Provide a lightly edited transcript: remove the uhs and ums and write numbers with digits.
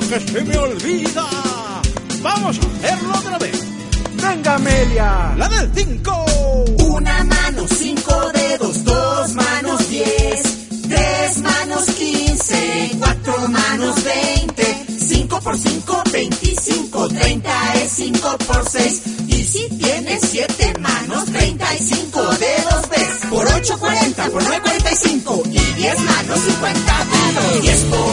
que se me olvida. Vamos a hacerlo otra vez. ¡Venga, Amelia! La del 5. Una mano, 5 dedos, 2 manos, 10, 3 manos, 15, 4 manos, 20, 5 por 5, 25, 30 es 5 por 6. Y si tienes 7 manos, 35 dedos ves. Por 8, 40, por 9, 45. Y 10 manos, 50 dedos. 10 por